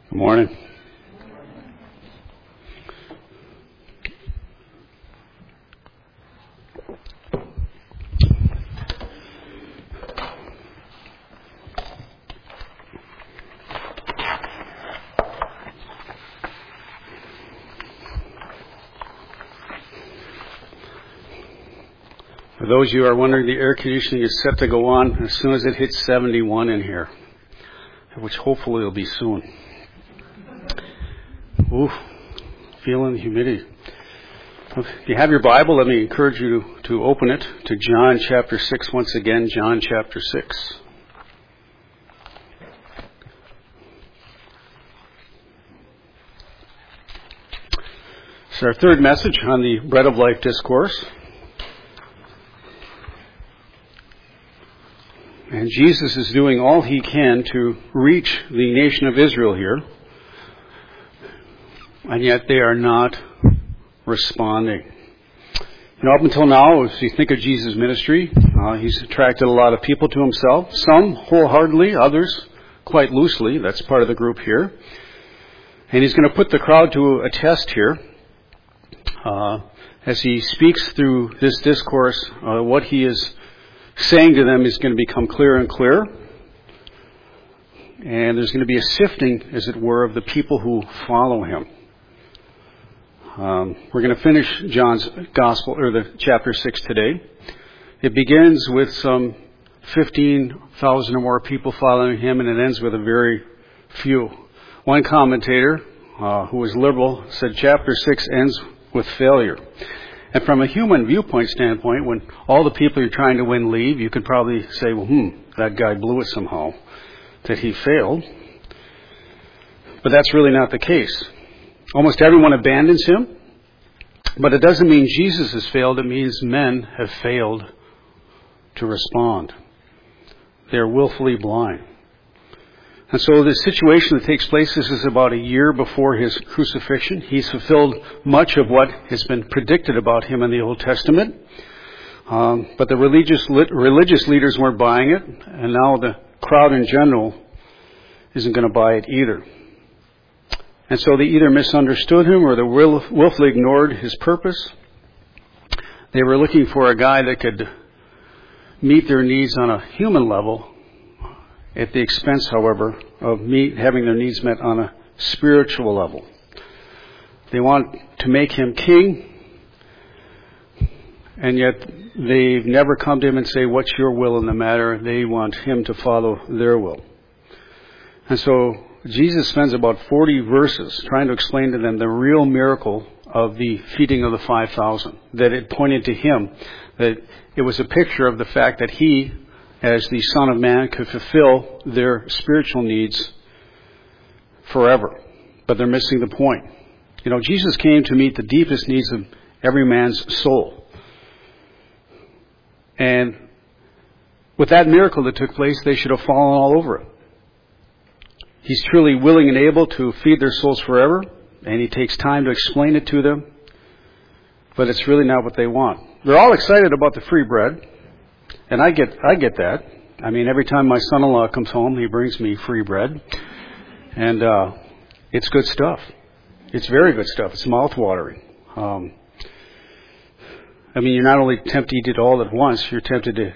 Good morning. For those of you who are wondering, the air conditioning is set to go on as soon as it hits 71 in here, which hopefully will be soon. Ooh, feeling the humidity. If you have your Bible, let me encourage you to open it to John chapter 6 once again, John chapter 6. It's our third message on the Bread of Life discourse. And Jesus is doing all he can to reach the nation of Israel here. And yet they are not responding. Up until now, as you think of Jesus' ministry, he's attracted a lot of people to himself. Some wholeheartedly, others quite loosely. That's part of the group here. And he's going to put the crowd to a test here. As he speaks through this discourse, what he is saying to them is going to become clearer and clearer. And there's going to be a sifting, as it were, of the people who follow him. We're going to finish John's Gospel, or the chapter 6 today. It begins with some 15,000 or more people following him, and it ends with a very few. One commentator, who was liberal, said chapter 6 ends with failure. And from a human viewpoint standpoint, when all the people you're trying to win leave, you could probably say, well, that guy blew it somehow, that he failed. But that's really not the case. Almost everyone abandons him, but it doesn't mean Jesus has failed. It means men have failed to respond. They're willfully blind. And so the situation that takes place, this is about a year before his crucifixion. He's fulfilled much of what has been predicted about him in the Old Testament. But the religious leaders weren't buying it, and now the crowd in general isn't going to buy it either. And so they either misunderstood him or they willfully ignored his purpose. They were looking for a guy that could meet their needs on a human level, at the expense, however, of having their needs met on a spiritual level. They want to make him king, and yet they've never come to him and say, what's your will in the matter? They want him to follow their will. And so Jesus spends about 40 verses trying to explain to them the real miracle of the feeding of the 5,000, that it pointed to him, that it was a picture of the fact that he, as the Son of Man, could fulfill their spiritual needs forever. But they're missing the point. Jesus came to meet the deepest needs of every man's soul. And with that miracle that took place, they should have fallen all over it. He's truly willing and able to feed their souls forever, and he takes time to explain it to them. But it's really not what they want. They're all excited about the free bread. And I get that. I mean, every time my son-in-law comes home, he brings me free bread. And it's good stuff. It's very good stuff. It's mouth-watering. You're not only tempted to eat it all at once, you're tempted to...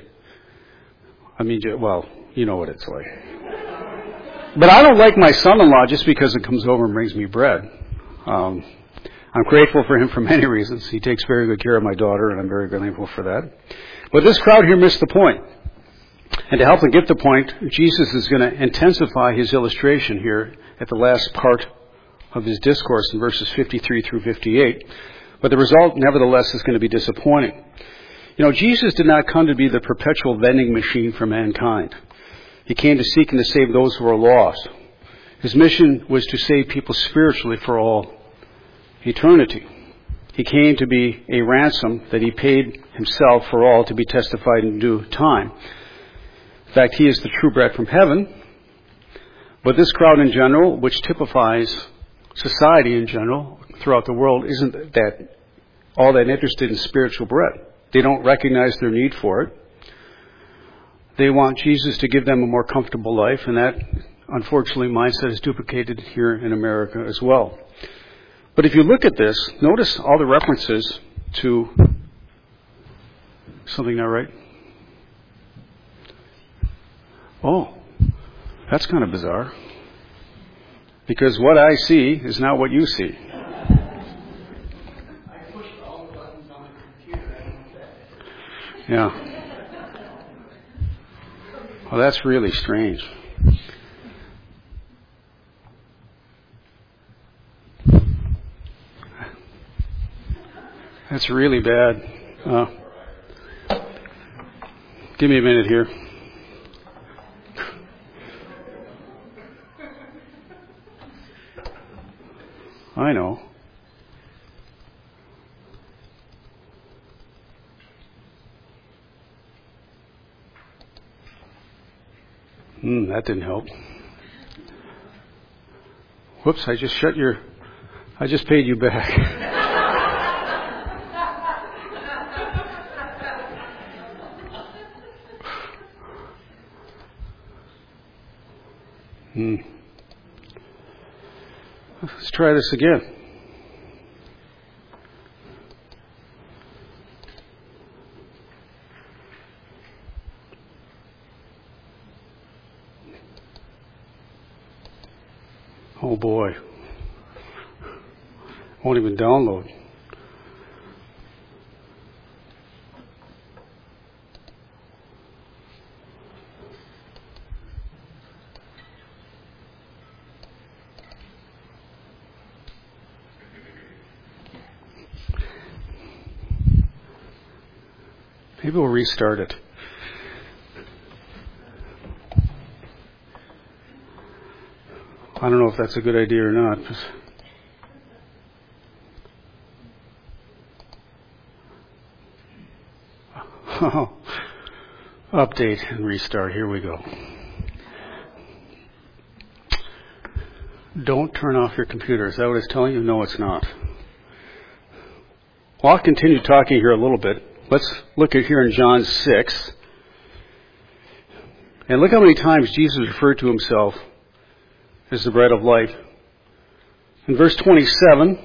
you know what it's like. But I don't like my son-in-law just because it comes over and brings me bread. I'm grateful for him for many reasons. He takes very good care of my daughter, and I'm very grateful for that. But this crowd here missed the point. And to help them get the point, Jesus is going to intensify his illustration here at the last part of his discourse in verses 53 through 58. But the result, nevertheless, is going to be disappointing. Jesus did not come to be the perpetual vending machine for mankind. He came to seek and to save those who are lost. His mission was to save people spiritually for all eternity. He came to be a ransom that he paid himself for all to be testified in due time. In fact, he is the true bread from heaven. But this crowd in general, which typifies society in general throughout the world, isn't all that interested in spiritual bread. They don't recognize their need for it. They want Jesus to give them a more comfortable life, and that unfortunately, mindset is duplicated here in America as well. But if you look at this, notice all the references to something not right. Oh, that's kind of bizarre. Because what I see is not what you see. I pushed all the buttons on the computer. I don't know that. Yeah. Well, that's really strange. That's really bad. Give me a minute here. I know. That didn't help. Whoops, I just paid you back. Let's try this again. Oh boy. Won't even download. Maybe we'll restart it. I don't know if that's a good idea or not. Update and restart. Here we go. Don't turn off your computer. Is that what it's telling you? No, it's not. Well, I'll continue talking here a little bit. Let's look at here in John 6. And look how many times Jesus referred to himself as the bread of life. In verse 27,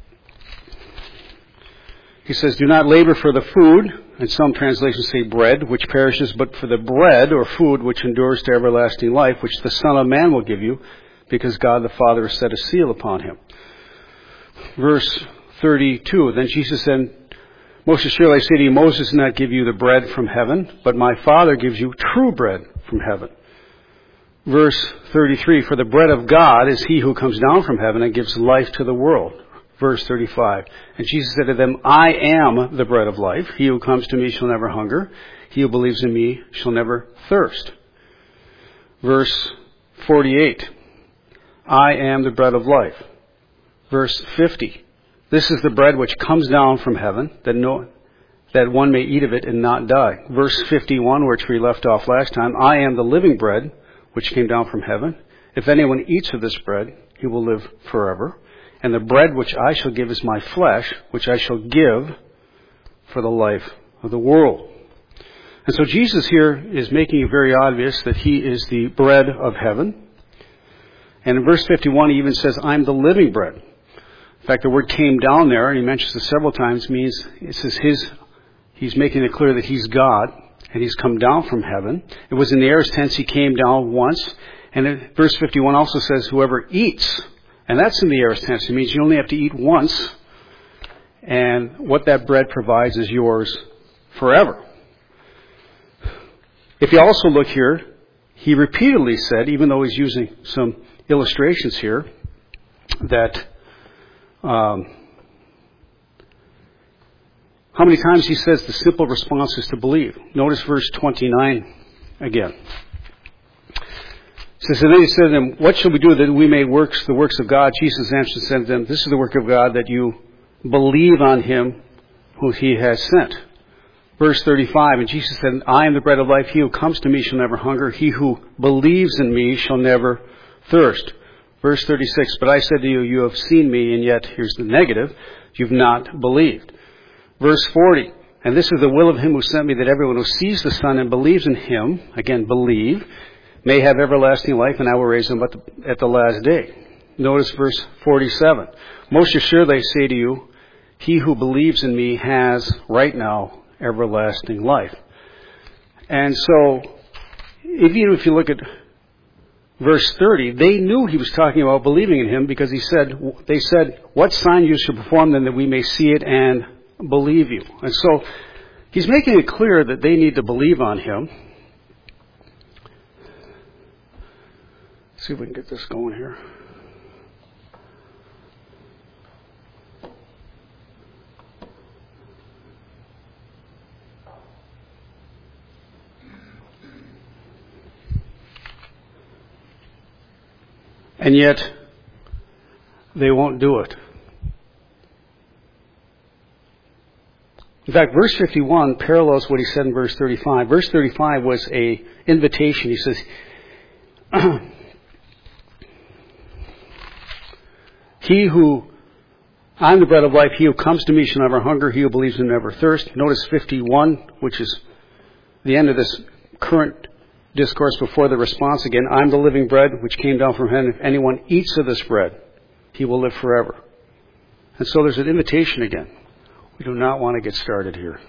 he says, do not labor for the food, and some translations say bread, which perishes, but for the bread or food which endures to everlasting life, which the Son of Man will give you, because God the Father has set a seal upon him. Verse 32, then Jesus said, most assuredly I say to you, Moses did not give you the bread from heaven, but my Father gives you true bread from heaven. Verse 33, for the bread of God is he who comes down from heaven and gives life to the world. Verse 35, and Jesus said to them, I am the bread of life. He who comes to me shall never hunger. He who believes in me shall never thirst. Verse 48, I am the bread of life. Verse 50, this is the bread which comes down from heaven, that one may eat of it and not die. Verse 51, which we left off last time, I am the living bread which came down from heaven. If anyone eats of this bread, he will live forever. And the bread which I shall give is my flesh, which I shall give for the life of the world. And so Jesus here is making it very obvious that he is the bread of heaven. And in verse 51, he even says, I'm the living bread. In fact, the word came down there, and he mentions it several times, means it says he's making it clear that he's God, and he's come down from heaven. It was in the aorist tense, he came down once. And verse 51 also says, whoever eats, and that's in the aorist tense. It means you only have to eat once, and what that bread provides is yours forever. If you also look here, he repeatedly said, even though he's using some illustrations here, that how many times he says the simple response is to believe. Notice verse 29 again. It says, and then he said to them, what shall we do that we may works the works of God? Jesus answered and said to them, this is the work of God, that you believe on him who he has sent. Verse 35, and Jesus said, I am the bread of life. He who comes to me shall never hunger. He who believes in me shall never thirst. Verse 36, but I said to you, you have seen me, and yet, here's the negative, you've not believed. Verse 40, and this is the will of him who sent me, that everyone who sees the Son and believes in him, again, believe, may have everlasting life, and I will raise them at the last day. Notice verse 47. Most assuredly I say to you, he who believes in me has right now everlasting life. And so, even if you look at verse 30, they knew he was talking about believing in him because they said, what sign you should perform then that we may see it and believe you. And so, he's making it clear that they need to believe on him. Let's see if we can get this going here. And yet, they won't do it. In fact, verse 51 parallels what he said in verse 35. Verse 35 was an invitation. He says, I'm the bread of life. He who comes to me shall never hunger. He who believes in me never thirst. Notice 51, which is the end of this current discourse before the response again. I'm the living bread which came down from heaven. If anyone eats of this bread, he will live forever. And so there's an invitation again. We do not want to get started here.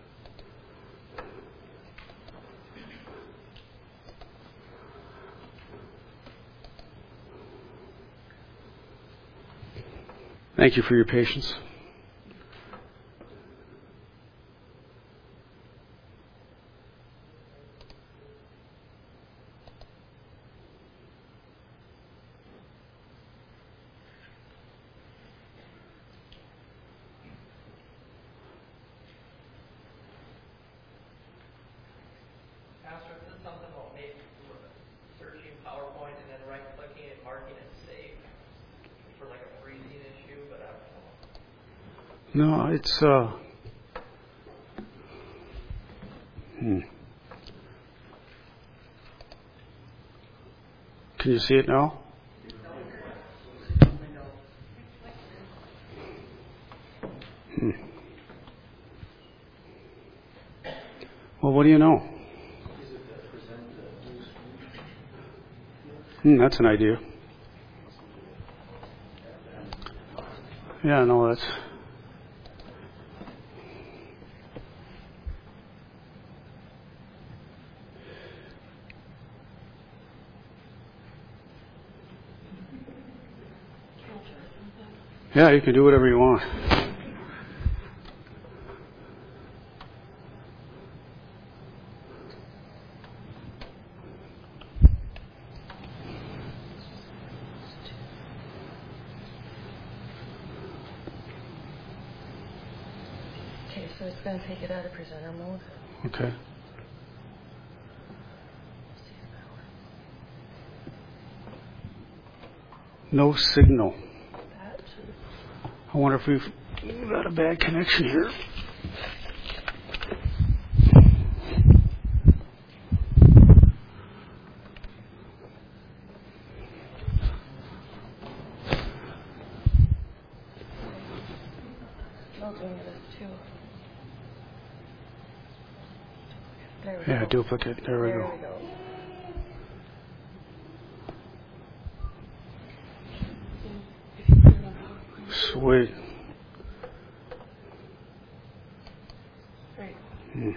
Thank you for your patience. Pastor, is this something about maybe searching PowerPoint and then right-clicking and marking it saved for like a freezing issue? But I don't know. No, it's Can you see it now? Well, what do you know? That's an idea. Yeah, no, that's... Yeah, you can do whatever you want. Okay, so it's going to take it out of presenter mode. Okay. No signal. That. I wonder if we've got a bad connection here. I'll do this too. There we Yeah, go. duplicate. There we There go. we go. Sweet. Great.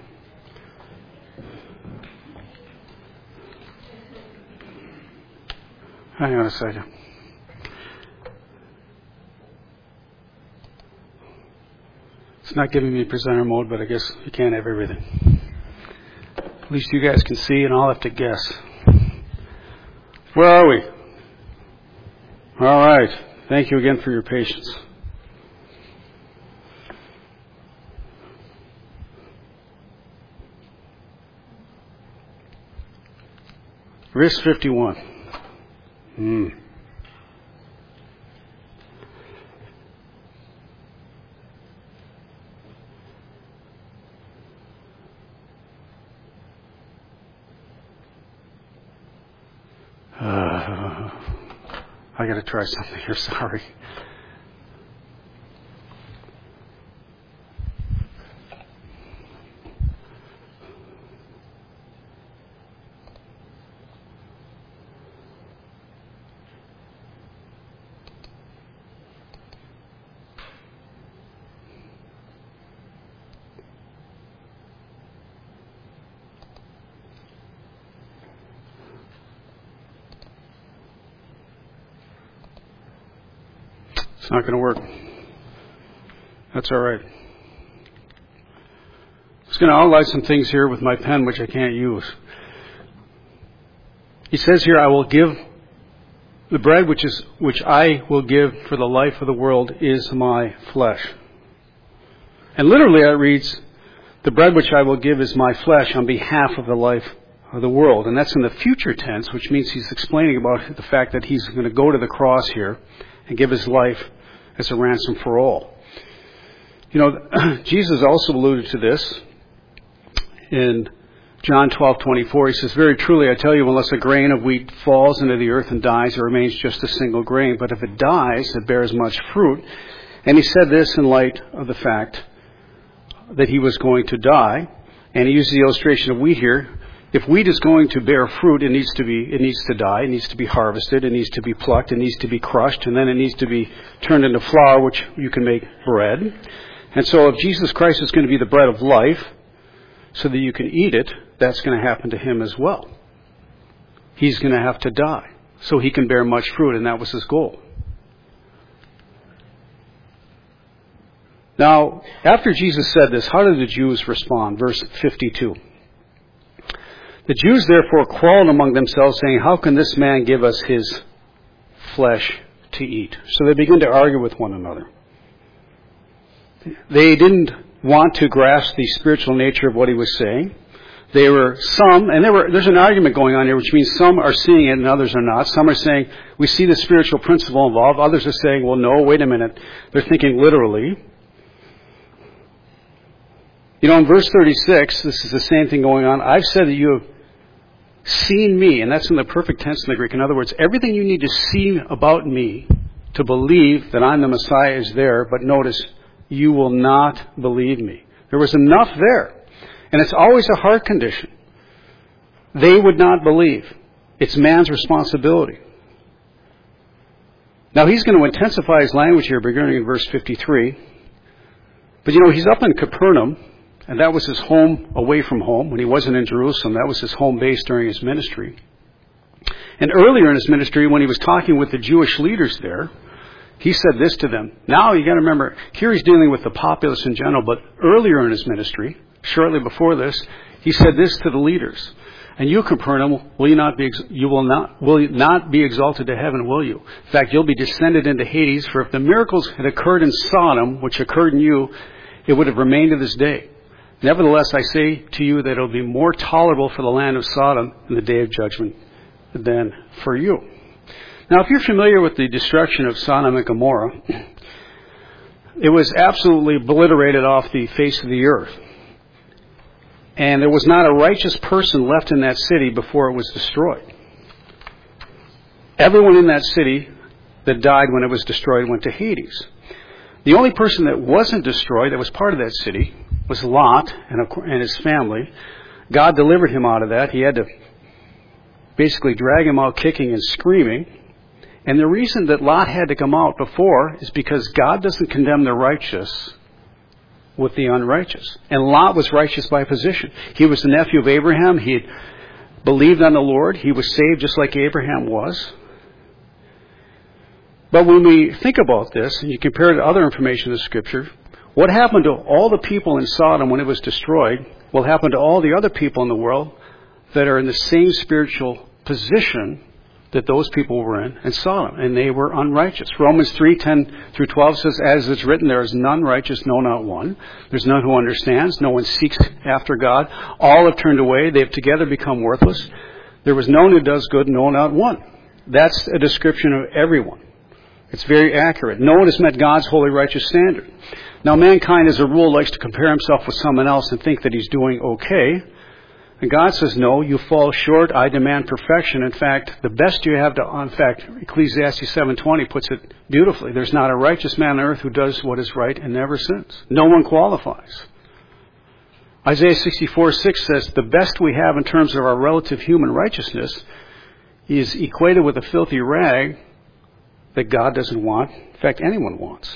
Hang on a second. It's not giving me presenter mode, but I guess you can't have everything. At least you guys can see, and I'll have to guess. Where are we? All right. Thank you again for your patience. Verse 51. I got to try something here. Sorry. It's not going to work. That's all right. I was going to outline some things here with my pen, which I can't use. He says here, I will give the bread which I will give for the life of the world is my flesh. And literally it reads, the bread which I will give is my flesh on behalf of the life of the world. And that's in the future tense, which means he's explaining about the fact that he's going to go to the cross here and give his life as a ransom for all. You know, Jesus also alluded to this in John 12:24. He says, very truly I tell you, unless a grain of wheat falls into the earth and dies, it remains just a single grain. But if it dies, it bears much fruit. And he said this in light of the fact that he was going to die. And he used the illustration of wheat here. If wheat is going to bear fruit, it needs to die, it needs to be harvested, it needs to be plucked, it needs to be crushed, and then it needs to be turned into flour, which you can make bread. And so if Jesus Christ is going to be the bread of life, so that you can eat it, that's going to happen to him as well. He's going to have to die, so he can bear much fruit, and that was his goal. Now, after Jesus said this, how did the Jews respond? Verse 52. The Jews therefore quarreled among themselves, saying, how can this man give us his flesh to eat? So they began to argue with one another. They didn't want to grasp the spiritual nature of what he was saying. There's an argument going on here, which means some are seeing it and others are not. Some are saying, we see the spiritual principle involved. Others are saying, well, no, wait a minute. They're thinking literally. You know, in verse 36, this is the same thing going on. I've said that you have seen me, and that's in the perfect tense in the Greek. In other words, everything you need to see about me to believe that I'm the Messiah is there, but notice, you will not believe me. There was enough there. And it's always a heart condition. They would not believe. It's man's responsibility. Now he's going to intensify his language here beginning in verse 53. But you know, he's up in Capernaum, and that was his home away from home. When he wasn't in Jerusalem, that was his home base during his ministry. And earlier in his ministry, when he was talking with the Jewish leaders there, he said this to them. Now you got to remember, here he's dealing with the populace in general, but earlier in his ministry, shortly before this, he said this to the leaders. And you, Capernaum, will not be exalted to heaven, will you? In fact, you'll be descended into Hades, for if the miracles had occurred in Sodom, which occurred in you, it would have remained to this day. Nevertheless, I say to you that it will be more tolerable for the land of Sodom in the day of judgment than for you. Now, if you're familiar with the destruction of Sodom and Gomorrah, it was absolutely obliterated off the face of the earth. And there was not a righteous person left in that city before it was destroyed. Everyone in that city that died when it was destroyed went to Hades. The only person that wasn't destroyed, that was part of that city, was Lot and his family. God delivered him out of that. He had to basically drag him out kicking and screaming. And the reason that Lot had to come out before is because God doesn't condemn the righteous with the unrighteous. And Lot was righteous by position. He was the nephew of Abraham. He had believed on the Lord. He was saved just like Abraham was. But when we think about this, and you compare it to other information in the Scripture, what happened to all the people in Sodom when it was destroyed will happen to all the other people in the world that are in the same spiritual position that those people were in Sodom, and they were unrighteous. Romans 3:10-12 says, as it's written, there is none righteous, no, not one. There's none who understands. No one seeks after God. All have turned away. They have together become worthless. There was no one who does good, no, not one. That's a description of everyone. It's very accurate. No one has met God's holy, righteous standard. Now, mankind, as a rule, likes to compare himself with someone else and think that he's doing okay. And God says, no, you fall short. I demand perfection. In fact, the best you have Ecclesiastes 7:20 puts it beautifully. There's not a righteous man on earth who does what is right and never sins. No one qualifies. Isaiah 64:6 says, the best we have in terms of our relative human righteousness is equated with a filthy rag that God doesn't want. In fact, anyone wants.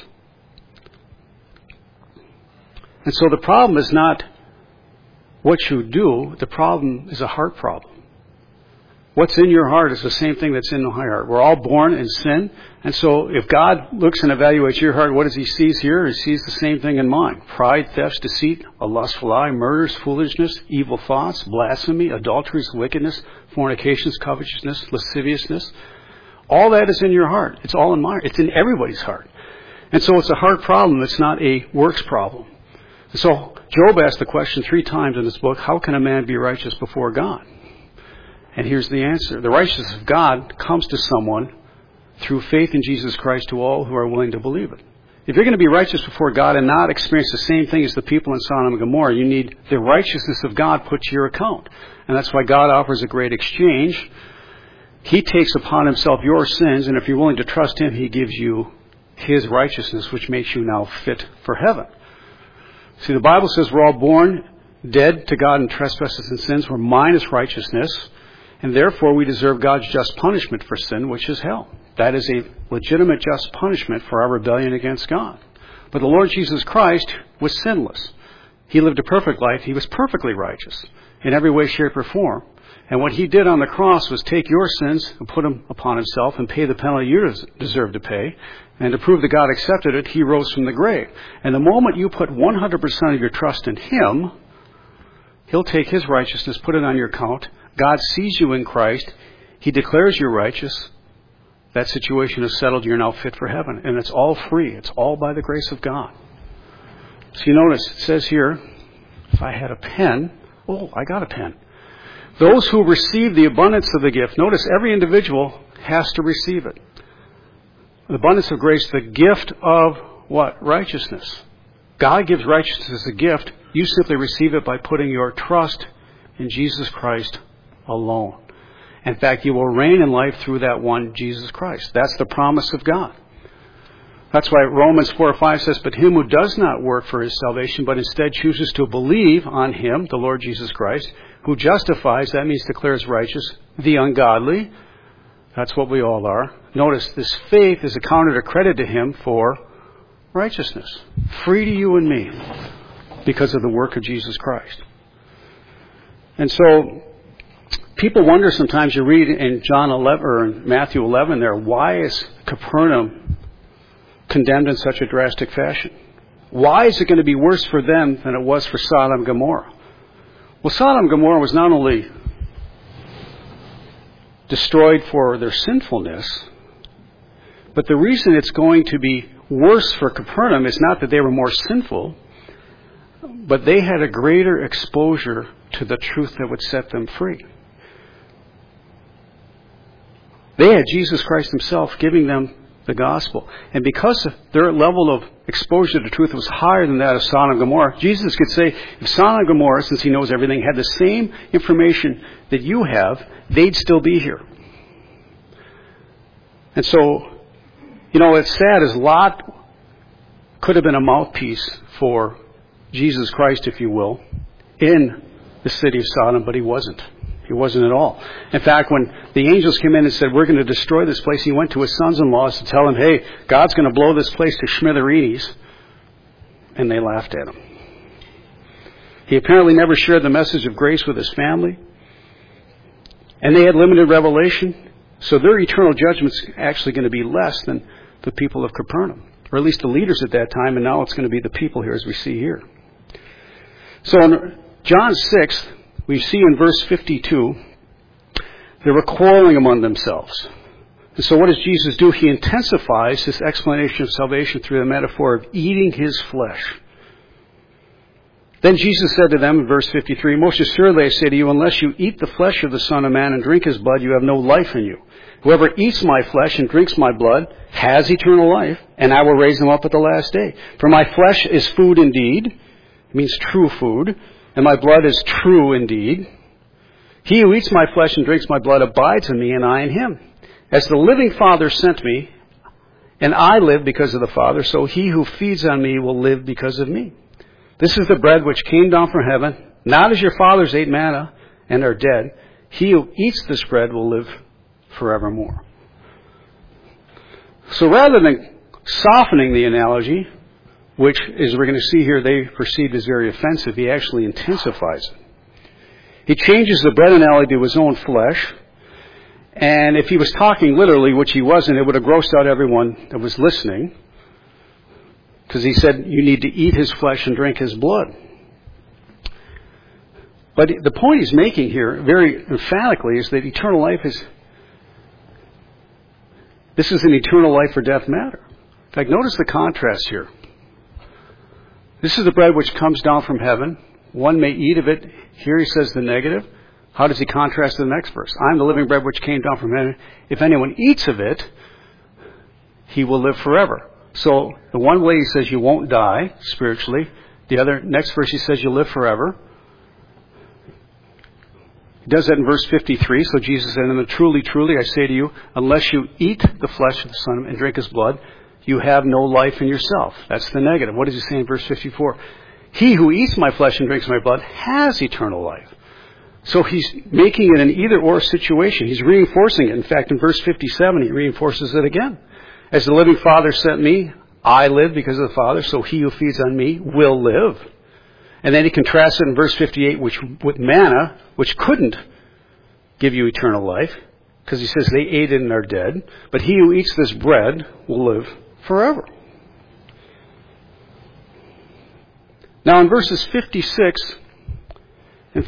And so the problem is not what you do, the problem is a heart problem. What's in your heart is the same thing that's in my heart. We're all born in sin. And so if God looks and evaluates your heart, what does he see here? He sees the same thing in mine. Pride, thefts, deceit, a lustful eye, murders, foolishness, evil thoughts, blasphemy, adulteries, wickedness, fornications, covetousness, lasciviousness. All that is in your heart. It's all in mine. It's in everybody's heart. And so it's a heart problem. It's not a works problem. And so Job asked the question 3 times in this book, how can a man be righteous before God? And here's the answer. The righteousness of God comes to someone through faith in Jesus Christ to all who are willing to believe it. If you're going to be righteous before God and not experience the same thing as the people in Sodom and Gomorrah, you need the righteousness of God put to your account. And that's why God offers a great exchange. He takes upon himself your sins, and if you're willing to trust him, he gives you his righteousness, which makes you now fit for heaven. See, the Bible says we're all born dead to God in trespasses and sins. We're minus righteousness. And therefore, we deserve God's just punishment for sin, which is hell. That is a legitimate just punishment for our rebellion against God. But the Lord Jesus Christ was sinless. He lived a perfect life. He was perfectly righteous in every way, shape, or form. And what he did on the cross was take your sins and put them upon himself and pay the penalty you deserve to pay. And to prove that God accepted it, he rose from the grave. And the moment you put 100% of your trust in him, he'll take his righteousness, put it on your account. God sees you in Christ. He declares you righteous. That situation is settled. You're now fit for heaven. And it's all free. It's all by the grace of God. So you notice, it says here, if I had a pen, I got a pen. Those who receive the abundance of the gift, notice every individual has to receive it. The abundance of grace, the gift of what? Righteousness. God gives righteousness as a gift. You simply receive it by putting your trust in Jesus Christ alone. In fact, you will reign in life through that one, Jesus Christ. That's the promise of God. That's why Romans 4:5 says, but him who does not work for his salvation, but instead chooses to believe on him, the Lord Jesus Christ, who justifies, that means declares righteous, the ungodly. That's what we all are. Notice, this faith is accounted or credit to him for righteousness. Free to you and me because of the work of Jesus Christ. And so, people wonder sometimes, you read in John 11 or in Matthew 11 there, why is Capernaum condemned in such a drastic fashion? Why is it going to be worse for them than it was for Sodom and Gomorrah? Well, Sodom and Gomorrah was not only destroyed for their sinfulness, but the reason it's going to be worse for Capernaum is not that they were more sinful, but they had a greater exposure to the truth that would set them free. They had Jesus Christ himself giving them the gospel. And because their level of exposure to truth was higher than that of Sodom and Gomorrah, Jesus could say, if Sodom and Gomorrah, since he knows everything, had the same information that you have, they'd still be here. And so, it's sad as Lot could have been a mouthpiece for Jesus Christ, if you will, in the city of Sodom, but he wasn't. He wasn't at all. In fact, when the angels came in and said, we're going to destroy this place, he went to his sons-in-law to tell them, hey, God's going to blow this place to smithereens. And they laughed at him. He apparently never shared the message of grace with his family. And they had limited revelation. So their eternal judgment's actually going to be less than the people of Capernaum. Or at least the leaders at that time. And now it's going to be the people here as we see here. So in John 6, we see in verse 52, they were quarreling among themselves. And so what does Jesus do? He intensifies this explanation of salvation through the metaphor of eating his flesh. Then Jesus said to them in verse 53, most assuredly I say to you, unless you eat the flesh of the Son of Man and drink his blood, you have no life in you. Whoever eats my flesh and drinks my blood has eternal life, and I will raise them up at the last day. For my flesh is food indeed, it means true food, and my blood is true indeed. He who eats my flesh and drinks my blood abides in me, and I in him. As the living Father sent me, and I live because of the Father, so he who feeds on me will live because of me. This is the bread which came down from heaven, not as your fathers ate manna and are dead. He who eats this bread will live forevermore. So rather than softening the analogy, which, as we're going to see here, they perceived as very offensive, he actually intensifies it. He changes the bread analogy to his own flesh. And if he was talking literally, which he wasn't, it would have grossed out everyone that was listening. Because he said you need to eat his flesh and drink his blood. But the point he's making here, very emphatically, is that eternal life this is an eternal life or death matter. In fact, notice the contrast here. This is the bread which comes down from heaven. One may eat of it. Here he says the negative. How does he contrast to the next verse? I am the living bread which came down from heaven. If anyone eats of it, he will live forever. So the one way he says you won't die spiritually. The other, next verse he says you'll live forever. He does that in verse 53. So Jesus said, and truly, truly, I say to you, unless you eat the flesh of the Son and drink his blood, you have no life in yourself. That's the negative. What does he say in verse 54? He who eats my flesh and drinks my blood has eternal life. So he's making it an either-or situation. He's reinforcing it. In fact, in verse 57, he reinforces it again. As the living Father sent me, I live because of the Father, so he who feeds on me will live. And then he contrasts it in verse 58 with manna, which couldn't give you eternal life, because he says they ate it and are dead. But he who eats this bread will live forever. Now in verses 56 and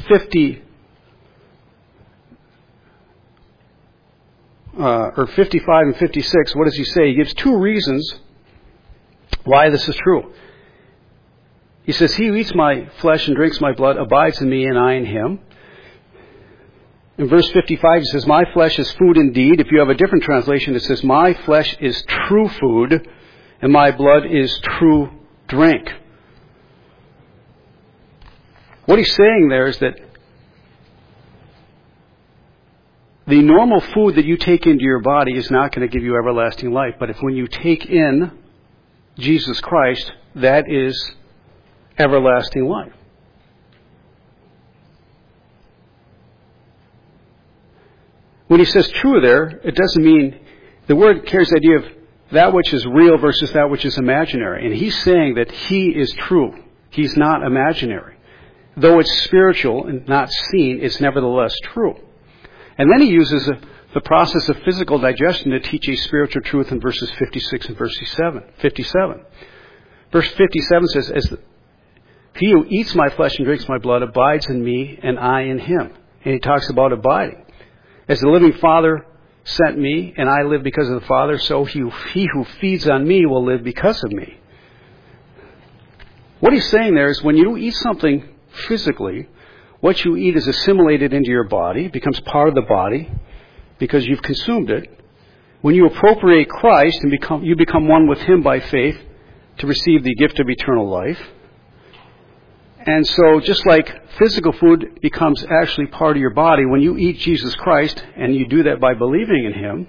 55 and 56, what does he say? He gives two reasons why this is true. He says, he who eats my flesh and drinks my blood abides in me and I in him. In verse 55, he says, my flesh is food indeed. If you have a different translation, it says, my flesh is true food and my blood is true drink. What he's saying there is that the normal food that you take into your body is not going to give you everlasting life. But if when you take in Jesus Christ, that is everlasting life. When he says true there, it doesn't mean, the word carries the idea of that which is real versus that which is imaginary. And he's saying that he is true. He's not imaginary. Though it's spiritual and not seen, it's nevertheless true. And then he uses the process of physical digestion to teach a spiritual truth in verses 56 and verse 57. Verse 57 says, he who eats my flesh and drinks my blood abides in me and I in him. And he talks about abiding. As the living Father sent me and I live because of the Father, so he who feeds on me will live because of me. What he's saying there is when you eat something physically, what you eat is assimilated into your body, becomes part of the body because you've consumed it. When you appropriate Christ and you become one with him by faith to receive the gift of eternal life. And so just like physical food becomes actually part of your body, when you eat Jesus Christ, and you do that by believing in him,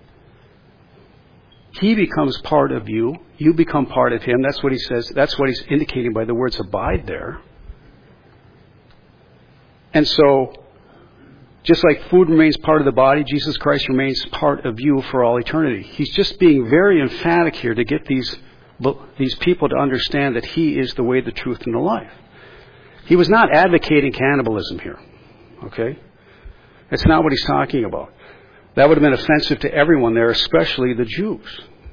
he becomes part of you. You become part of him. That's what he says. That's what he's indicating by the words abide there. And so, just like food remains part of the body, Jesus Christ remains part of you for all eternity. He's just being very emphatic here to get these people to understand that he is the way, the truth, and the life. He was not advocating cannibalism here. Okay? That's not what he's talking about. That would have been offensive to everyone there, especially the Jews.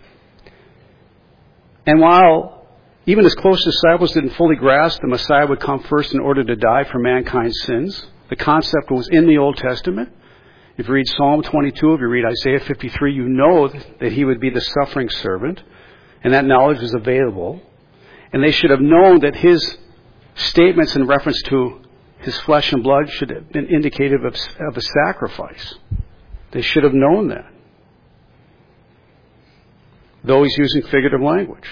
And while even his close disciples didn't fully grasp the Messiah would come first in order to die for mankind's sins, the concept was in the Old Testament. If you read Psalm 22, if you read Isaiah 53, you know that he would be the suffering servant, and that knowledge is available. And they should have known that his statements in reference to his flesh and blood should have been indicative of a sacrifice. They should have known that. Though he's using figurative language.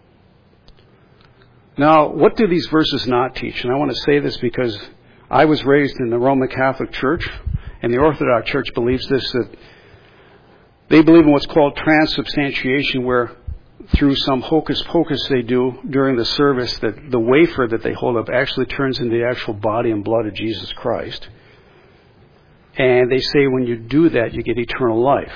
Now, what do these verses not teach? And I want to say this because I was raised in the Roman Catholic Church, and the Orthodox Church believes this, that they believe in what's called transubstantiation, where through some hocus pocus they do during the service, that the wafer that they hold up actually turns into the actual body and blood of Jesus Christ. And they say when you do that, you get eternal life.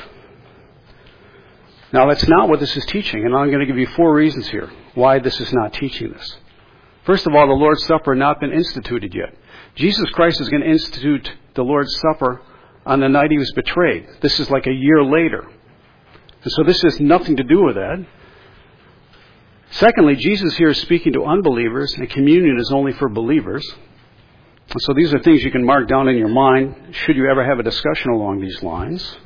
Now, that's not what this is teaching, and I'm going to give you 4 reasons here why this is not teaching this. First of all, the Lord's Supper has not been instituted yet. Jesus Christ is going to institute the Lord's Supper on the night he was betrayed. This is like a year later. And so this has nothing to do with that. Secondly, Jesus here is speaking to unbelievers, and communion is only for believers. And so these are things you can mark down in your mind should you ever have a discussion along these lines.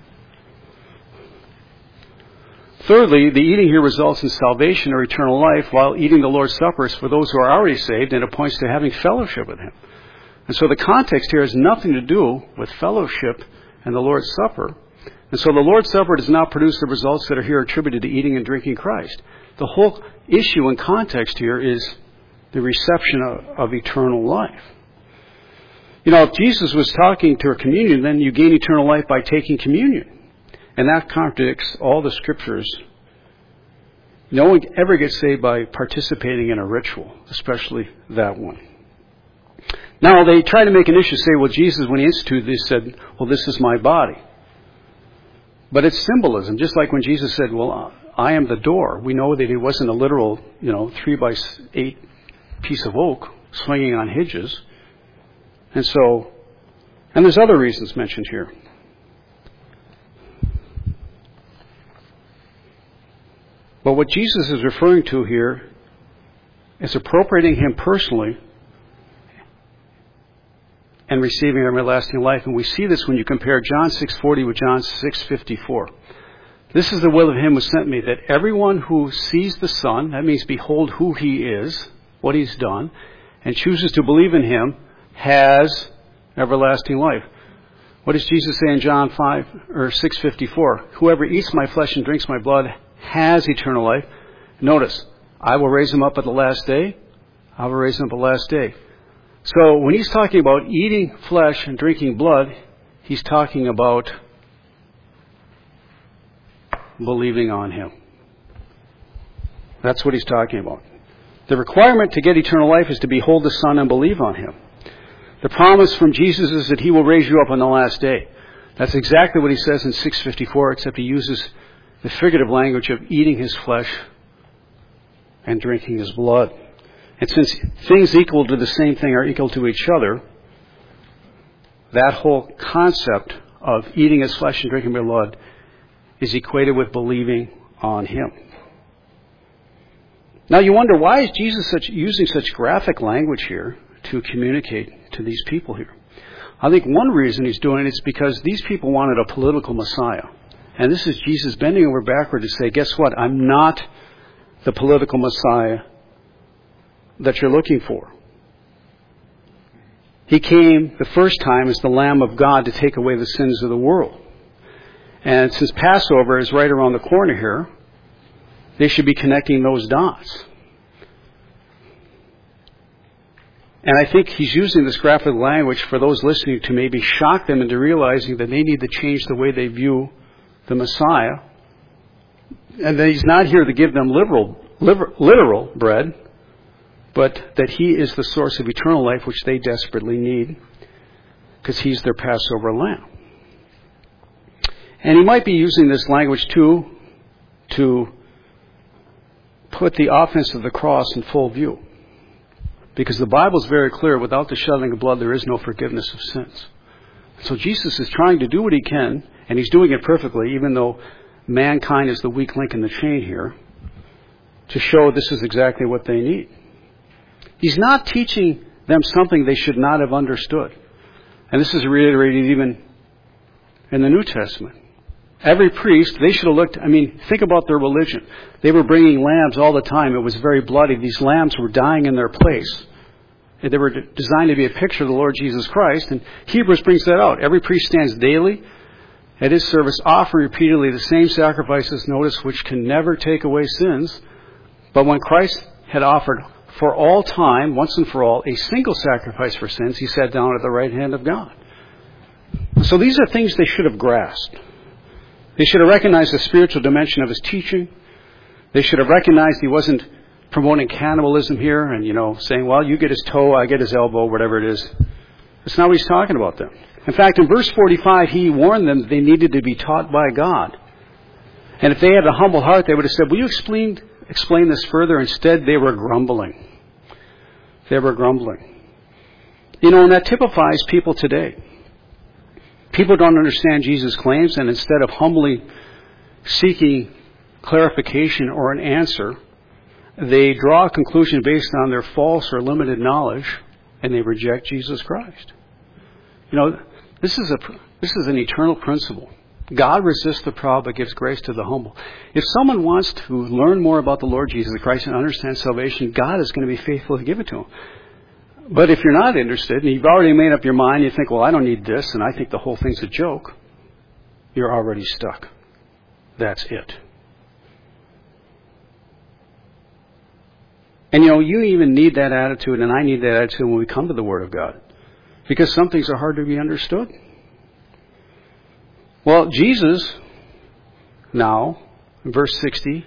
Thirdly, the eating here results in salvation or eternal life, while eating the Lord's Supper is for those who are already saved, and it points to having fellowship with Him. And so the context here has nothing to do with fellowship and the Lord's Supper. And so the Lord's Supper does not produce the results that are here attributed to eating and drinking Christ. The whole issue and context here is the reception of eternal life. You know, if Jesus was talking to a communion, then you gain eternal life by taking communion. And that contradicts all the scriptures. No one ever gets saved by participating in a ritual, especially that one. Now, they try to make an issue, say, well, Jesus, when he instituted this, said, well, this is my body. But it's symbolism, just like when Jesus said, well, I am the door. We know that it wasn't a literal, 3x8 piece of oak swinging on hinges. And there's other reasons mentioned here. But what Jesus is referring to here is appropriating him personally and receiving everlasting life. And we see this when you compare John 6:40 with John 6:54. This is the will of him who sent me, that everyone who sees the Son, that means behold who he is, what he's done, and chooses to believe in him, has everlasting life. What does Jesus say in John 6:54? Whoever eats my flesh and drinks my blood has eternal life. Notice, I will raise him up at the last day. I will raise him up at the last day. So when he's talking about eating flesh and drinking blood, he's talking about believing on him. That's what he's talking about. The requirement to get eternal life is to behold the Son and believe on him. The promise from Jesus is that he will raise you up on the last day. That's exactly what he says in 6:54, except he uses the figurative language of eating his flesh and drinking his blood. And since things equal to the same thing are equal to each other, that whole concept of eating his flesh and drinking his blood is equated with believing on him. Now you wonder, why is Jesus using such graphic language here to communicate to these people here? I think one reason he's doing it is because these people wanted a political Messiah. And this is Jesus bending over backward to say, guess what? I'm not the political Messiah that you're looking for. He came the first time as the Lamb of God to take away the sins of the world. And since Passover is right around the corner here, they should be connecting those dots. And I think he's using this graphic language for those listening to maybe shock them into realizing that they need to change the way they view the Messiah. And that he's not here to give them literal bread, but that he is the source of eternal life, which they desperately need, because he's their Passover lamb. And he might be using this language too to put the offense of the cross in full view. Because the Bible is very clear, without the shedding of blood there is no forgiveness of sins. So Jesus is trying to do what he can, and he's doing it perfectly, even though mankind is the weak link in the chain here, to show this is exactly what they need. He's not teaching them something they should not have understood. And this is reiterated even in the New Testament. Every priest, they should have looked, think about their religion. They were bringing lambs all the time. It was very bloody. These lambs were dying in their place. They were designed to be a picture of the Lord Jesus Christ. And Hebrews brings that out. Every priest stands daily at his service, offering repeatedly the same sacrifices, notice, which can never take away sins. But when Christ had offered for all time, once and for all, a single sacrifice for sins, he sat down at the right hand of God. So these are things they should have grasped. They should have recognized the spiritual dimension of his teaching. They should have recognized he wasn't promoting cannibalism here and, saying, well, you get his toe, I get his elbow, whatever it is. That's not what he's talking about there. In fact, in verse 45, he warned them that they needed to be taught by God. And if they had a humble heart, they would have said, will you explain this further? Instead, they were grumbling. They were grumbling. And that typifies people today. People don't understand Jesus' claims, and instead of humbly seeking clarification or an answer, they draw a conclusion based on their false or limited knowledge, and they reject Jesus Christ. You know, this is an eternal principle. God resists the proud but gives grace to the humble. If someone wants to learn more about the Lord Jesus Christ and understand salvation, God is going to be faithful to give it to him. But if you're not interested and you've already made up your mind, you think, well, I don't need this, and I think the whole thing's a joke, you're already stuck. That's it. And you know, you even need that attitude, and I need that attitude when we come to the Word of God. Because some things are hard to be understood. Well, Jesus, now, in verse 60,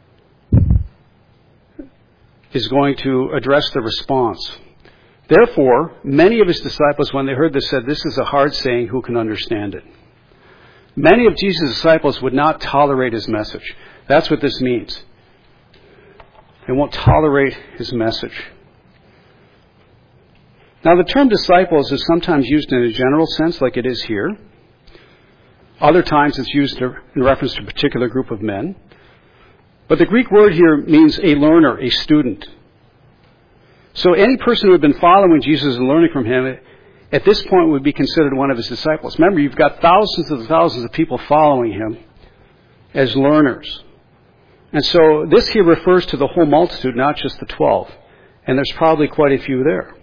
is going to address the response. Therefore, many of his disciples, when they heard this, said, "This is a hard saying, who can understand it?" Many of Jesus' disciples would not tolerate his message. That's what this means. They won't tolerate his message. Now, the term disciples is sometimes used in a general sense, like it is here. Other times it's used in reference to a particular group of men. But the Greek word here means a learner, a student. So any person who had been following Jesus and learning from him at this point would be considered one of his disciples. Remember, you've got thousands of people following him as learners. And so this here refers to the whole multitude, not just the 12. And there's probably quite a few there.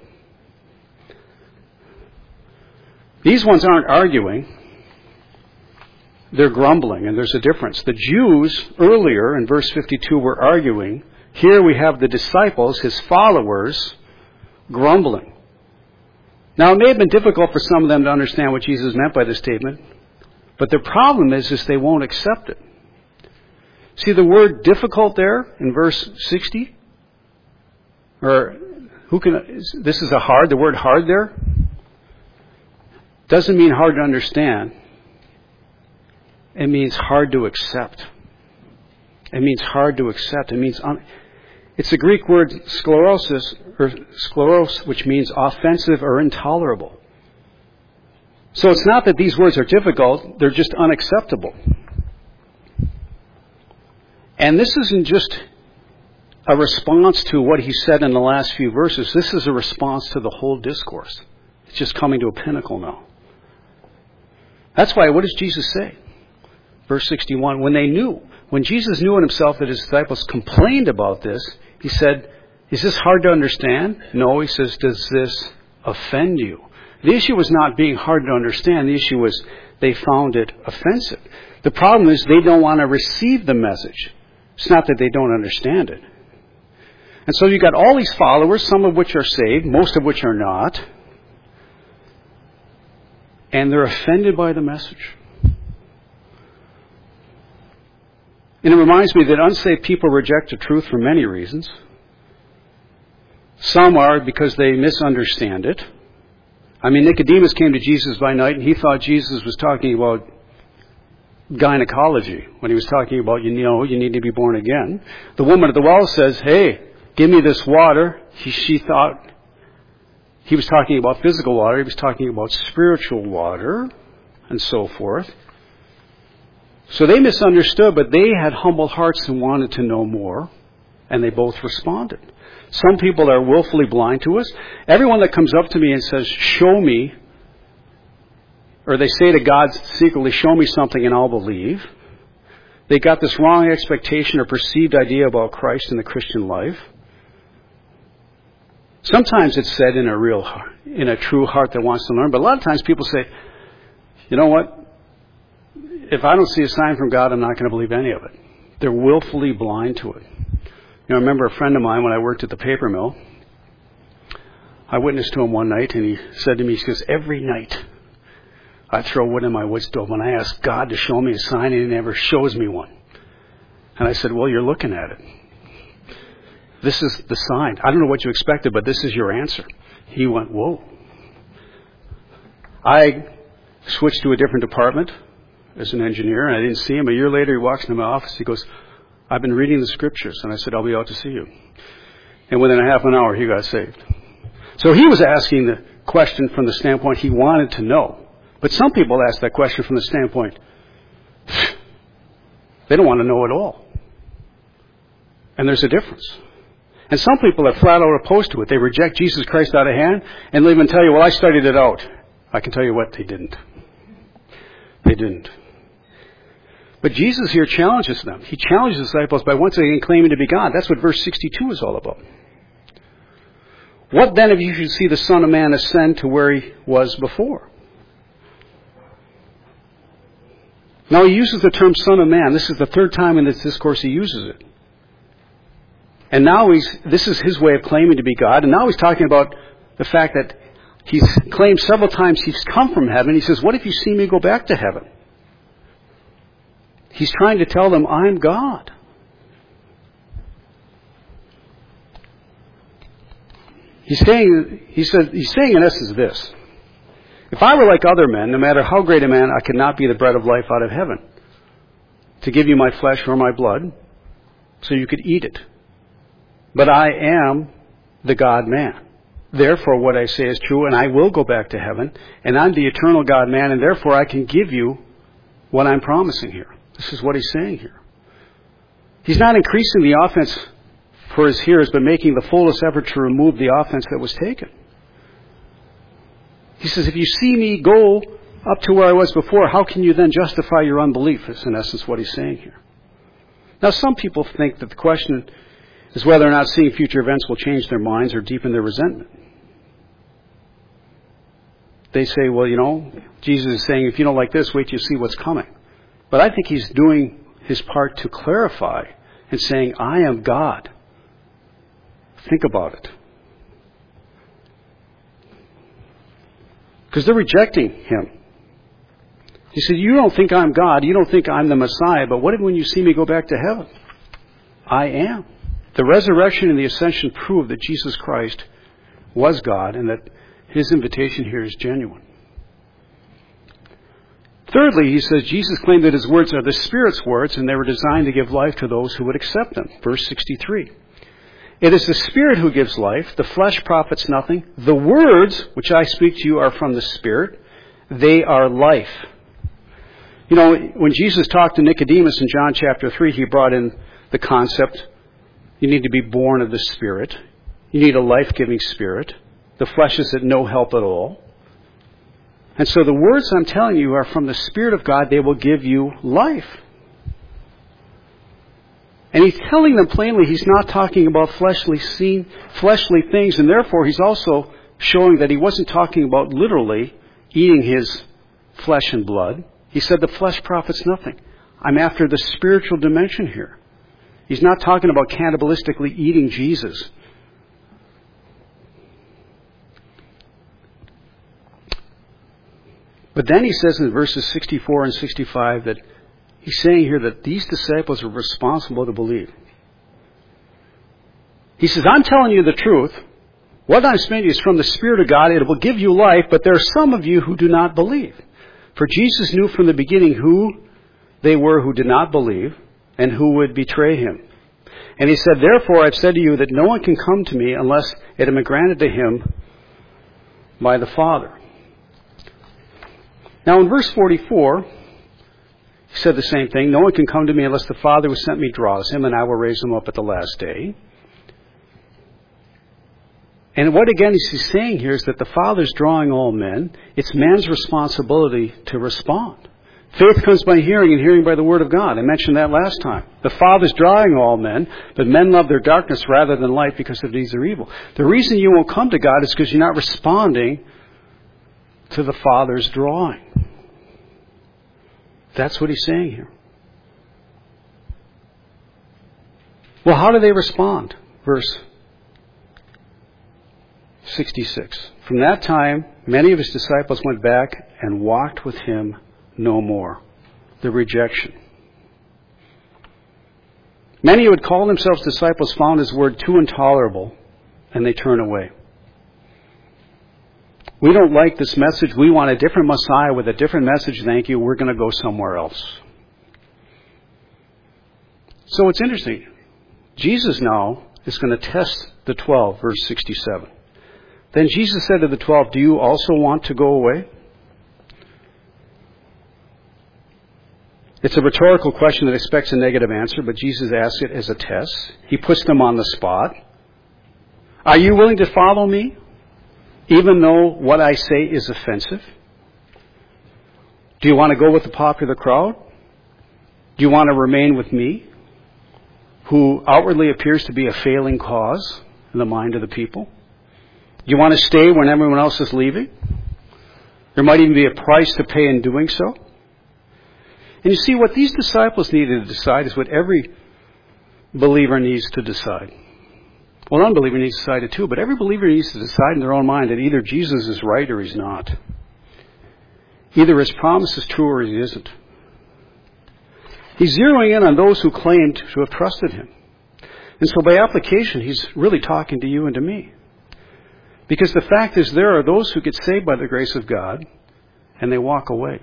These ones aren't arguing. They're grumbling, and there's a difference. The Jews earlier in verse 52 were arguing. Here we have the disciples, his followers, grumbling. Now, it may have been difficult for some of them to understand what Jesus meant by this statement, but the problem is they won't accept it. See the word difficult there in verse 60? Or this is the word hard there? Doesn't mean hard to understand. It means hard to accept. It means hard to accept. It means it's the Greek word skleros, which means offensive or intolerable. So it's not that these words are difficult, they're just unacceptable. And this isn't just a response to what he said in the last few verses. This is a response to the whole discourse. It's just coming to a pinnacle now. That's why, what does Jesus say? Verse 61, when Jesus knew in himself that his disciples complained about this, he said, "Is this hard to understand?" No, he says, "Does this offend you?" The issue was not being hard to understand. The issue was they found it offensive. The problem is they don't want to receive the message. It's not that they don't understand it. And so you've got all these followers, some of which are saved, most of which are not. And they're offended by the message. And it reminds me that unsaved people reject the truth for many reasons. Some are because they misunderstand it. I mean, Nicodemus came to Jesus by night and he thought Jesus was talking about gynecology when he was talking about, you need to be born again. The woman at the well says, "Hey, give me this water." She thought he was talking about physical water. He was talking about spiritual water and so forth. So they misunderstood, but they had humble hearts and wanted to know more, and they both responded. Some people are willfully blind to us. Everyone that comes up to me and says, "Show me," or they say to God secretly, "Show me something and I'll believe," they got this wrong expectation or perceived idea about Christ and the Christian life. Sometimes it's said in a true heart that wants to learn, but a lot of times people say, "You know what? If I don't see a sign from God, I'm not going to believe any of it." They're willfully blind to it. I remember a friend of mine when I worked at the paper mill. I witnessed to him one night, and he said to me, he says, "Every night I throw wood in my wood stove and I ask God to show me a sign, and he never shows me one." And I said, "Well, you're looking at it. This is the sign. I don't know what you expected, but this is your answer." He went, "Whoa." I switched to a different department as an engineer, and I didn't see him. A year later, he walks into my office. He goes, "I've been reading the scriptures." And I said, "I'll be out to see you." And within a half an hour, he got saved. So he was asking the question from the standpoint he wanted to know. But some people ask that question from the standpoint, they don't want to know at all. And there's a difference. And some people are flat out opposed to it. They reject Jesus Christ out of hand, and they'll even tell you, well, I studied it out. I can tell you what, they didn't. They didn't. But Jesus here challenges them. He challenges the disciples by once again claiming to be God. That's what verse 62 is all about. What then if you should see the Son of Man ascend to where he was before? Now he uses the term Son of Man. This is the third time in this discourse he uses it. And now this is his way of claiming to be God. And now he's talking about the fact that he's claimed several times he's come from heaven. He says, what if you see me go back to heaven? He's trying to tell them, I'm God. He's saying in essence this. If I were like other men, no matter how great a man, I could not be the bread of life out of heaven, to give you my flesh or my blood, so you could eat it. But I am the God-man. Therefore, what I say is true, and I will go back to heaven, and I'm the eternal God-man, and therefore I can give you what I'm promising here. This is what he's saying here. He's not increasing the offense for his hearers, but making the fullest effort to remove the offense that was taken. He says, if you see me go up to where I was before, how can you then justify your unbelief? Is in essence what he's saying here. Now, some people think that the question is whether or not seeing future events will change their minds or deepen their resentment. They say, well, Jesus is saying, if you don't like this, wait till you see what's coming. But I think he's doing his part to clarify and saying, I am God. Think about it. Because they're rejecting him. He said, you don't think I'm God. You don't think I'm the Messiah. But what if when you see me go back to heaven? I am. The resurrection and the ascension prove that Jesus Christ was God and that his invitation here is genuine. Thirdly, he says, Jesus claimed that his words are the Spirit's words and they were designed to give life to those who would accept them. Verse 63. It is the Spirit who gives life. The flesh profits nothing. The words which I speak to you are from the Spirit. They are life. When Jesus talked to Nicodemus in John chapter 3, he brought in the concept, you need to be born of the Spirit. You need a life-giving Spirit. The flesh is at no help at all. And so the words I'm telling you are from the Spirit of God. They will give you life. And he's telling them plainly he's not talking about fleshly things, and therefore he's also showing that he wasn't talking about literally eating his flesh and blood. He said the flesh profits nothing. I'm after the spiritual dimension here. He's not talking about cannibalistically eating Jesus. But then he says in verses 64 and 65 that he's saying here that these disciples are responsible to believe. He says, I'm telling you the truth. What I'm saying is from the Spirit of God. It will give you life, but there are some of you who do not believe. For Jesus knew from the beginning who they were who did not believe and who would betray him. And he said, therefore I've said to you that no one can come to me unless it had been granted to him by the Father. Now in verse 44, he said the same thing. No one can come to me unless the Father who sent me draws him, and I will raise him up at the last day. And what again he's saying here is that the Father's drawing all men. It's man's responsibility to respond. Faith comes by hearing, and hearing by the Word of God. I mentioned that last time. The Father's drawing all men, but men love their darkness rather than light because their deeds are evil. The reason you won't come to God is because you're not responding to the Father's drawing. That's what he's saying here. Well, how do they respond? Verse 66. From that time, many of his disciples went back and walked with him no more. The rejection. Many who had called themselves disciples found his word too intolerable, and they turned away. We don't like this message. We want a different Messiah with a different message. Thank you. We're going to go somewhere else. So it's interesting. Jesus now is going to test the 12, verse 67. Then Jesus said to the 12, do you also want to go away? It's a rhetorical question that expects a negative answer, but Jesus asks it as a test. He puts them on the spot. Are you willing to follow me, even though what I say is offensive? Do you want to go with the popular crowd? Do you want to remain with me, who outwardly appears to be a failing cause in the mind of the people? Do you want to stay when everyone else is leaving? There might even be a price to pay in doing so. And you see, what these disciples needed to decide is what every believer needs to decide. Well, an unbeliever needs to decide it too, but every believer needs to decide in their own mind that either Jesus is right or he's not. Either his promise is true or he isn't. He's zeroing in on those who claimed to have trusted him. And so by application, he's really talking to you and to me. Because the fact is, there are those who get saved by the grace of God, and they walk away.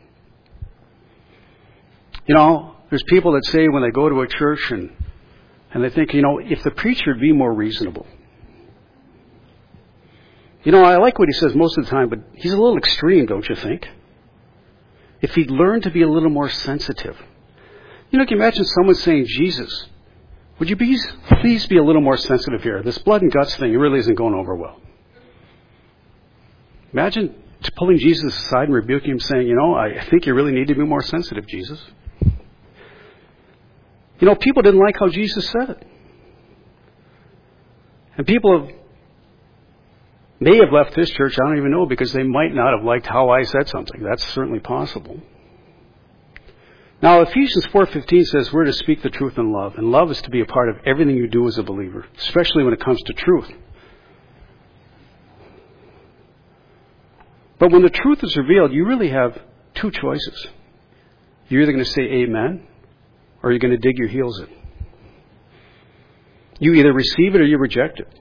You know, there's people that say when they go to a church and they think, you know, if the preacher would be more reasonable. You know, I like what he says most of the time, but he's a little extreme, don't you think? If he'd learn to be a little more sensitive. You know, can you imagine someone saying, Jesus, would you please be a little more sensitive here? This blood and guts thing really isn't going over well. Imagine pulling Jesus aside and rebuking him, saying, you know, I think you really need to be more sensitive, Jesus. You know, people didn't like how Jesus said it. And people may have left this church, I don't even know, because they might not have liked how I said something. That's certainly possible. Now, Ephesians 4:15 says we're to speak the truth in love. And love is to be a part of everything you do as a believer, especially when it comes to truth. But when the truth is revealed, you really have two choices. You're either going to say amen, or you're going to dig your heels in. You either receive it or you reject it.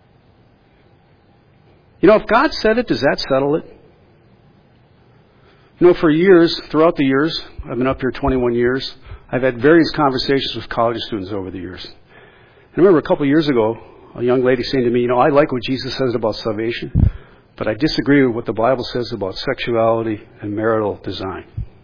You know, if God said it, does that settle it? You know, for years, throughout the years, I've been up here 21 years, I've had various conversations with college students over the years. I remember a couple of years ago, a young lady saying to me, you know, I like what Jesus says about salvation, but I disagree with what the Bible says about sexuality and marital design.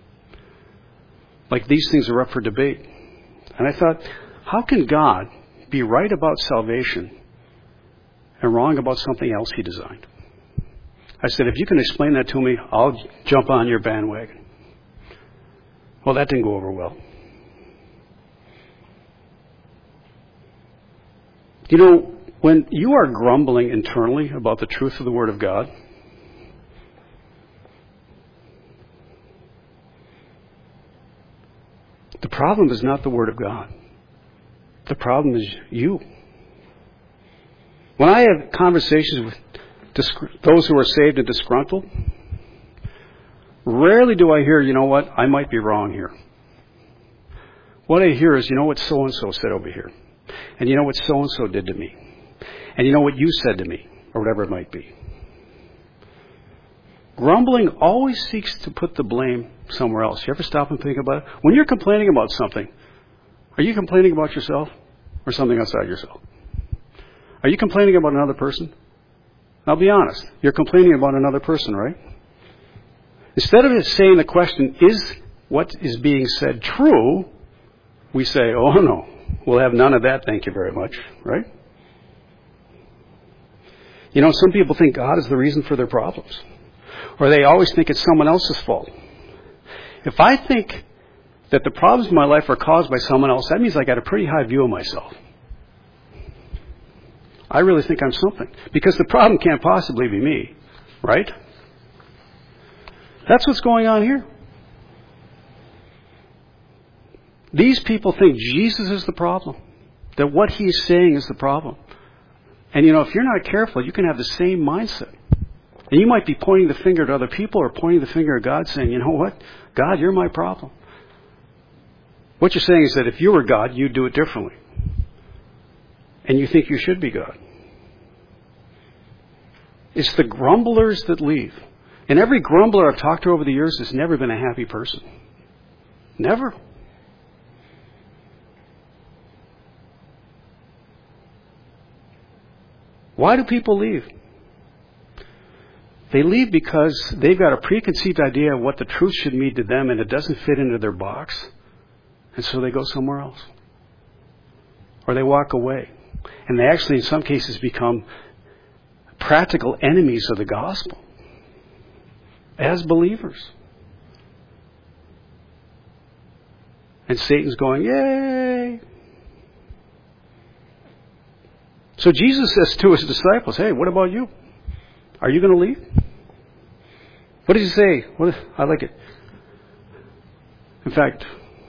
Like these things are up for debate. And I thought, how can God be right about salvation and wrong about something else he designed? I said, if you can explain that to me, I'll jump on your bandwagon. Well, that didn't go over well. You know, when you are grumbling internally about the truth of the Word of God, the problem is not the Word of God. The problem is you. When I have conversations with those who are saved and disgruntled, rarely do I hear, you know what, I might be wrong here. What I hear is, you know what so-and-so said over here. And you know what so-and-so did to me. And you know what you said to me, or whatever it might be. Grumbling always seeks to put the blame somewhere else. You ever stop and think about it? When you're complaining about something, are you complaining about yourself or something outside yourself? Are you complaining about another person? Now be honest. You're complaining about another person, right? Instead of saying the question, is what is being said true? We say, oh no, we'll have none of that, thank you very much, right? You know, some people think God is the reason for their problems. Or they always think it's someone else's fault. If I think that the problems in my life are caused by someone else, that means I got a pretty high view of myself. I really think I'm something. Because the problem can't possibly be me, right? That's what's going on here. These people think Jesus is the problem. That what he's saying is the problem. And you know, if you're not careful, you can have the same mindset. And you might be pointing the finger at other people or pointing the finger at God saying, you know what? God, you're my problem. What you're saying is that if you were God, you'd do it differently. And you think you should be God. It's the grumblers that leave. And every grumbler I've talked to over the years has never been a happy person. Never. Why do people leave? They leave because they've got a preconceived idea of what the truth should mean to them, and it doesn't fit into their box. And so they go somewhere else. Or they walk away. And they actually, in some cases, become practical enemies of the gospel as believers. And Satan's going, yay! So Jesus says to his disciples, hey, what about you? Are you going to leave? What did he say? I like it. In fact,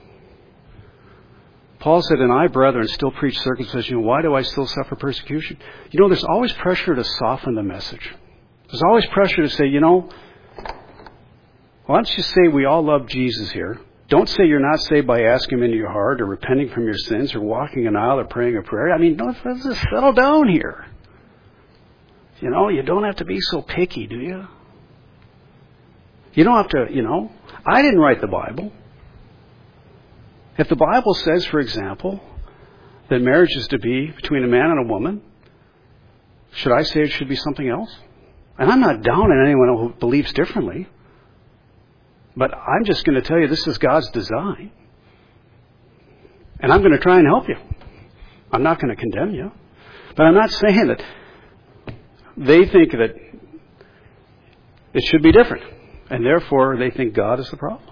Paul said, and I, brethren, still preach circumcision. Why do I still suffer persecution? You know, there's always pressure to soften the message. There's always pressure to say, why don't you say we all love Jesus here? Don't say you're not saved by asking him into your heart or repenting from your sins or walking an aisle or praying a prayer. I mean, let's just settle down here. You don't have to be so picky, do you? You don't have to, I didn't write the Bible. If the Bible says, for example, that marriage is to be between a man and a woman, should I say it should be something else? And I'm not down on anyone who believes differently. But I'm just going to tell you this is God's design. And I'm going to try and help you. I'm not going to condemn you. But I'm not saying that they think that it should be different. And therefore they think God is the problem.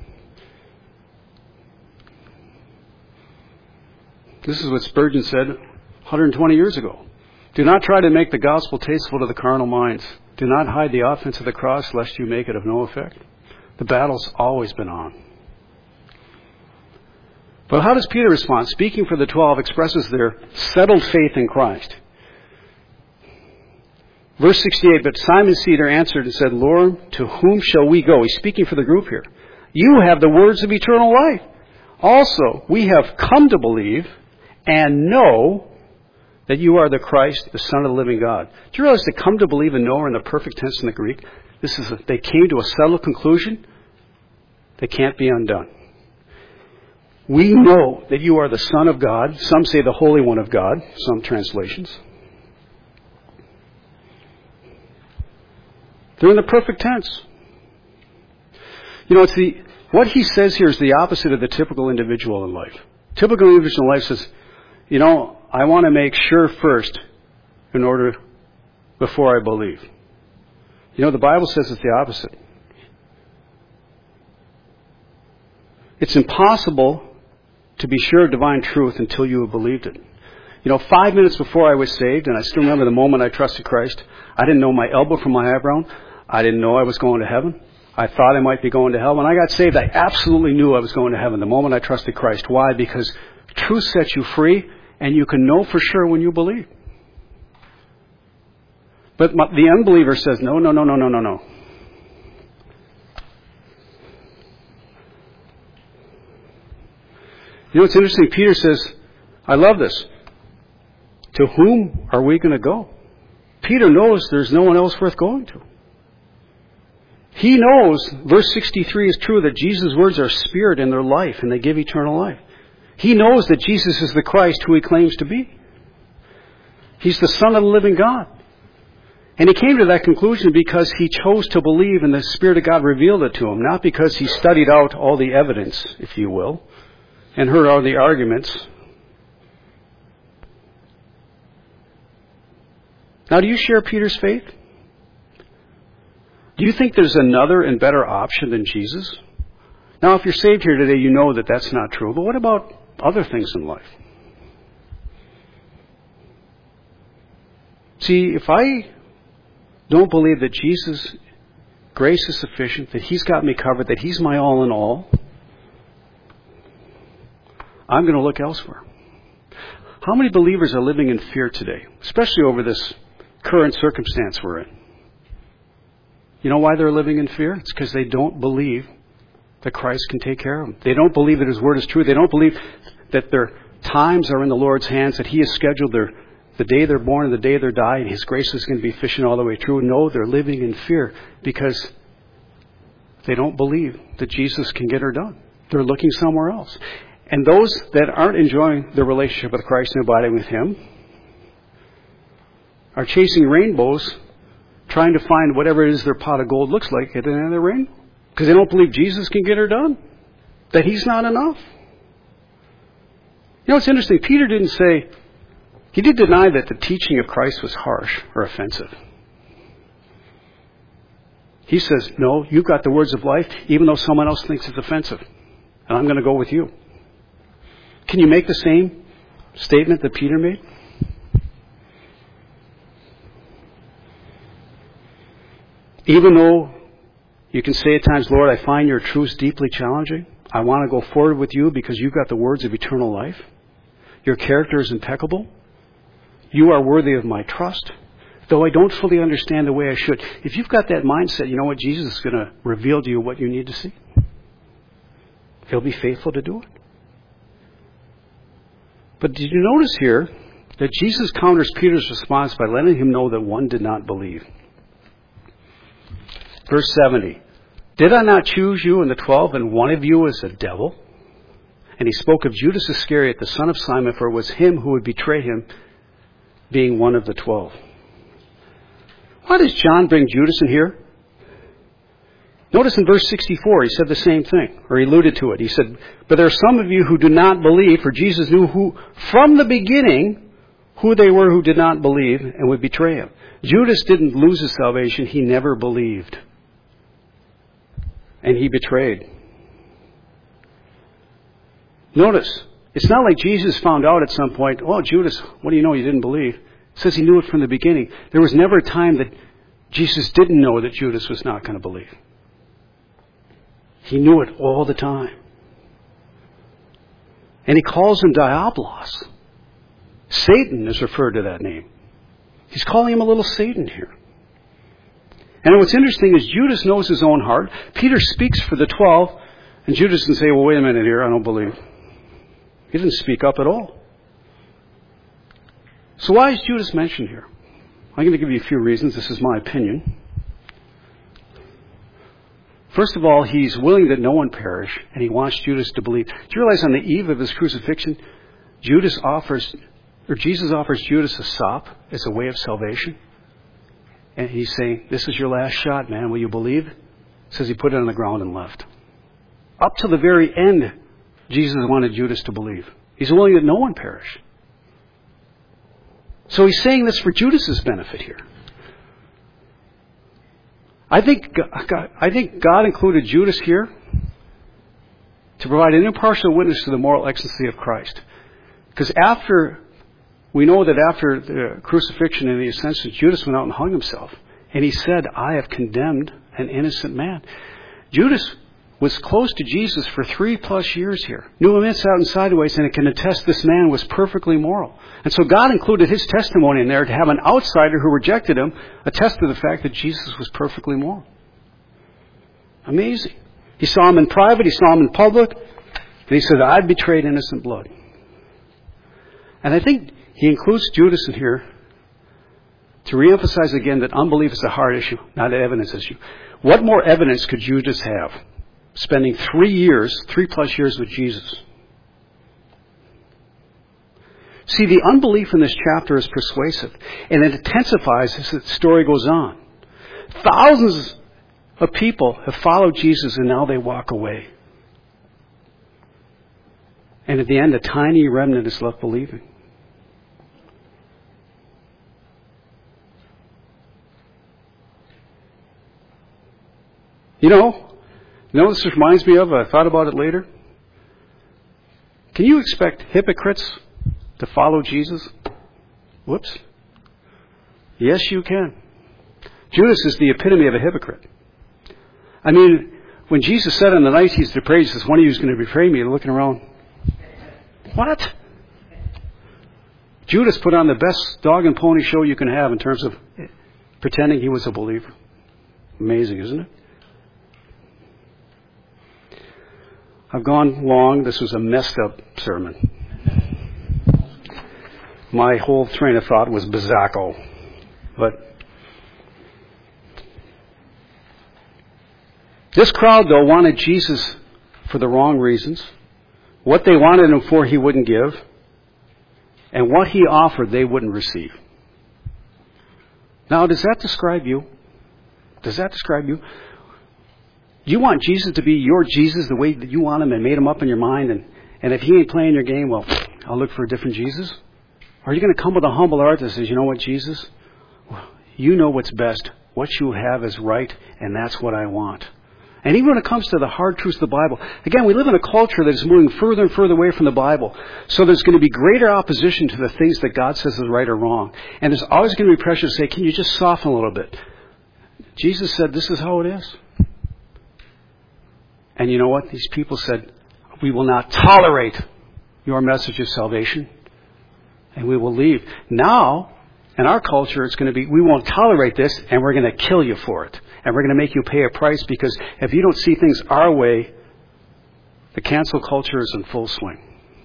This is what Spurgeon said 120 years ago. Do not try to make the gospel tasteful to the carnal minds. Do not hide the offense of the cross, lest you make it of no effect. The battle's always been on. But how does Peter respond? Speaking for the 12 expresses their settled faith in Christ. Verse 68, but Simon Peter answered and said, Lord, to whom shall we go? He's speaking for the group here. You have the words of eternal life. Also, we have come to believe and know that you are the Christ, the Son of the living God. Do you realize to come to believe and know are in the perfect tense in the Greek? They came to a settled conclusion. They can't be undone. We know that you are the Son of God. Some say the Holy One of God, some translations. They're in the perfect tense. What he says here is the opposite of the typical individual in life. Typical individual in life says, I want to make sure first before I believe. The Bible says it's the opposite. It's impossible to be sure of divine truth until you have believed it. 5 minutes before I was saved, and I still remember the moment I trusted Christ, I didn't know my elbow from my eyebrow. I didn't know I was going to heaven. I thought I might be going to hell. When I got saved, I absolutely knew I was going to heaven the moment I trusted Christ. Why? Because truth sets you free, and you can know for sure when you believe. But the unbeliever says, no. It's interesting. Peter says, I love this. To whom are we going to go? Peter knows there's no one else worth going to. He knows, verse 63 is true, that Jesus' words are spirit and their life, and they give eternal life. He knows that Jesus is the Christ who he claims to be. He's the Son of the living God. And he came to that conclusion because he chose to believe and the Spirit of God revealed it to him, not because he studied out all the evidence, if you will, and heard all the arguments. Now, do you share Peter's faith? Do you think there's another and better option than Jesus? Now, if you're saved here today, you know that that's not true. But what about other things in life? See, if I don't believe that Jesus' grace is sufficient, that he's got me covered, that he's my all in all, I'm going to look elsewhere. How many believers are living in fear today, especially over this current circumstance we're in? You know why they're living in fear? It's because they don't believe that Christ can take care of them. They don't believe that his word is true. They don't believe that their times are in the Lord's hands, that he has scheduled the day they're born and the day they die, and his grace is going to be fishing all the way through. No, they're living in fear because they don't believe that Jesus can get her done. They're looking somewhere else. And those that aren't enjoying their relationship with Christ and abiding with him are chasing rainbows trying to find whatever it is their pot of gold looks like at the end of the rainbow. Because they don't believe Jesus can get her done. That He's not enough. You know, it's interesting. Peter didn't say, he did deny that the teaching of Christ was harsh or offensive. He says, no, you've got the words of life, even though someone else thinks it's offensive. And I'm going to go with you. Can you make the same statement that Peter made? Even though you can say at times, Lord, I find your truths deeply challenging. I want to go forward with you because you've got the words of eternal life. Your character is impeccable. You are worthy of my trust. Though I don't fully understand the way I should. If you've got that mindset, you know what? Jesus is going to reveal to you what you need to see. He'll be faithful to do it. But did you notice here that Jesus counters Peter's response by letting him know that one did not believe? Verse 70. Did I not choose you and the 12, and one of you is a devil? And he spoke of Judas Iscariot, the son of Simon, for it was him who would betray him, being one of the 12. Why does John bring Judas in here? Notice in verse 64, he said the same thing, or he alluded to it. He said, but there are some of you who do not believe, for Jesus knew who, from the beginning, who they were who did not believe and would betray him. Judas didn't lose his salvation. He never believed. And he betrayed. Notice, it's not like Jesus found out at some point, oh, Judas, what do you know? You didn't believe. It says he knew it from the beginning. There was never a time that Jesus didn't know that Judas was not going to believe. He knew it all the time. And he calls him Diabolos. Satan is referred to that name. He's calling him a little Satan here. And what's interesting is Judas knows his own heart. Peter speaks for the 12, and Judas can say, well, wait a minute here, I don't believe. He didn't speak up at all. So why is Judas mentioned here? I'm going to give you a few reasons. This is my opinion. First of all, he's willing that no one perish, and he wants Judas to believe. Do you realize on the eve of his crucifixion, Jesus offers Judas a sop as a way of salvation? And he's saying, this is your last shot, man. Will you believe? Says he put it on the ground and left. Up to the very end, Jesus wanted Judas to believe. He's willing that no one perish. So he's saying this for Judas's benefit here. I think God included Judas here to provide an impartial witness to the moral excellency of Christ. Because we know that after the crucifixion and the ascension, Judas went out and hung himself. And he said, I have condemned an innocent man. Judas was close to Jesus for 3+ years here. Knew him inside and sideways, and it can attest this man was perfectly moral. And so God included his testimony in there to have an outsider who rejected him attest to the fact that Jesus was perfectly moral. Amazing. He saw him in private, he saw him in public, and he said, I betrayed innocent blood. And I think he includes Judas in here to reemphasize again that unbelief is a heart issue, not an evidence issue. What more evidence could Judas have? Spending 3+ years with Jesus. See, the unbelief in this chapter is persuasive, and it intensifies as the story goes on. Thousands of people have followed Jesus, and now they walk away. And at the end, a tiny remnant is left believing. You know what this reminds me of? I thought about it later. Can you expect hypocrites to follow Jesus? Whoops. Yes, you can. Judas is the epitome of a hypocrite. I mean, when Jesus said on the night he's betrayed, he says, one of you is going to betray me, looking around. What? Judas put on the best dog and pony show you can have in terms of pretending he was a believer. Amazing, isn't it? I've gone long. This was a messed up sermon. My whole train of thought was bizarro. But this crowd, though, wanted Jesus for the wrong reasons. What they wanted him for, he wouldn't give. And what he offered, they wouldn't receive. Now, does that describe you? Does that describe you? You want Jesus to be your Jesus the way that you want him and made him up in your mind, and if he ain't playing your game, well, I'll look for a different Jesus? Or are you going to come with a humble heart that says, you know what, Jesus? You know what's best. What you have is right, and that's what I want. And even when it comes to the hard truths of the Bible, again, we live in a culture that is moving further and further away from the Bible. So there's going to be greater opposition to the things that God says is right or wrong. And there's always going to be pressure to say, can you just soften a little bit? Jesus said, this is how it is. And you know what? These people said, we will not tolerate your message of salvation. And we will leave. Now, in our culture, it's going to be, we won't tolerate this, and we're going to kill you for it. And we're going to make you pay a price, because if you don't see things our way, the cancel culture is in full swing.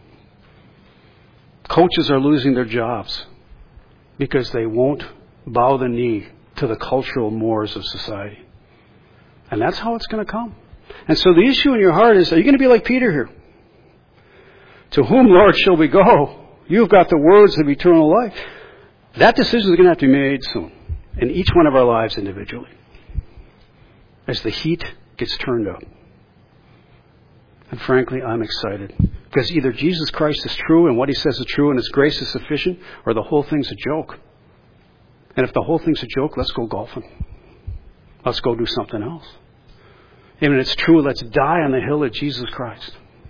Coaches are losing their jobs because they won't bow the knee to the cultural mores of society. And that's how it's going to come. And so the issue in your heart is, are you going to be like Peter here? To whom, Lord, shall we go? You've got the words of eternal life. That decision is going to have to be made soon, in each one of our lives individually, as the heat gets turned up. And frankly, I'm excited, because either Jesus Christ is true and what he says is true and his grace is sufficient, or the whole thing's a joke. And if the whole thing's a joke, let's go golfing. Let's go do something else. And if it's true, let's die on the hill of Jesus Christ.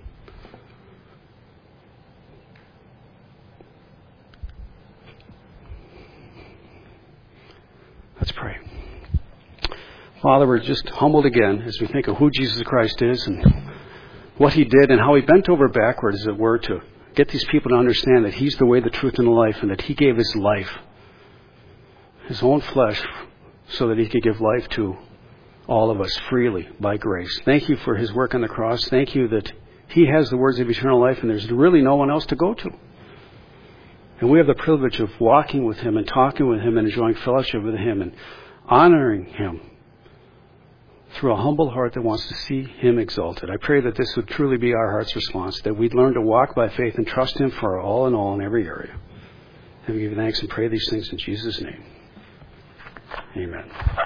Let's pray. Father, we're just humbled again as we think of who Jesus Christ is and what he did and how he bent over backward, as it were, to get these people to understand that he's the way, the truth, and the life, and that he gave his life, his own flesh, so that he could give life to all of us freely by grace. Thank you for his work on the cross. Thank you that he has the words of eternal life, and there's really no one else to go to. And we have the privilege of walking with him and talking with him and enjoying fellowship with him and honoring him through a humble heart that wants to see him exalted. I pray that this would truly be our heart's response, that we'd learn to walk by faith and trust him for our all in all in every area. And we give you thanks and pray these things in Jesus' name. Amen.